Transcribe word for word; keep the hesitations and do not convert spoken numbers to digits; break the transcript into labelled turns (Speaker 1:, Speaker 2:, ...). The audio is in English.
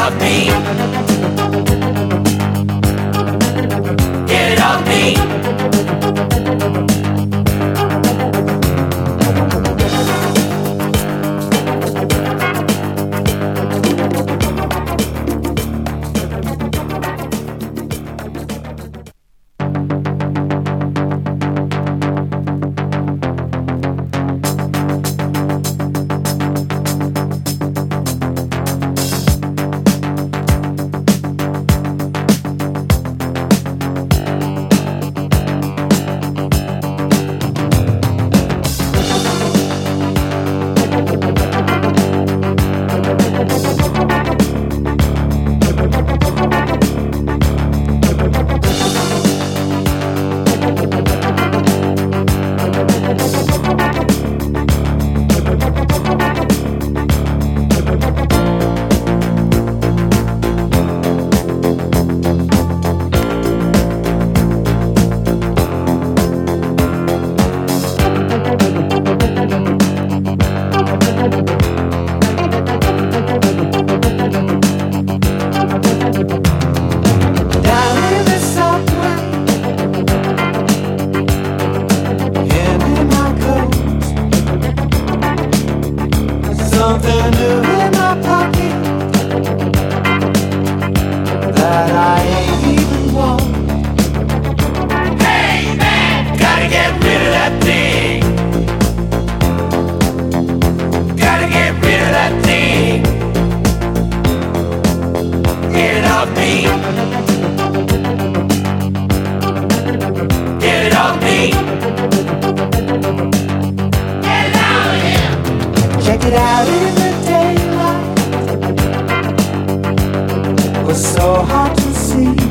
Speaker 1: off me. Get it off me. Something new in my pocket that I ain't even want. Hey man, gotta get rid of that thing. Gotta get rid of that thing. Get it off me. Get it off me. Get it out of here. Check it out in the daylight. It was so hard to see.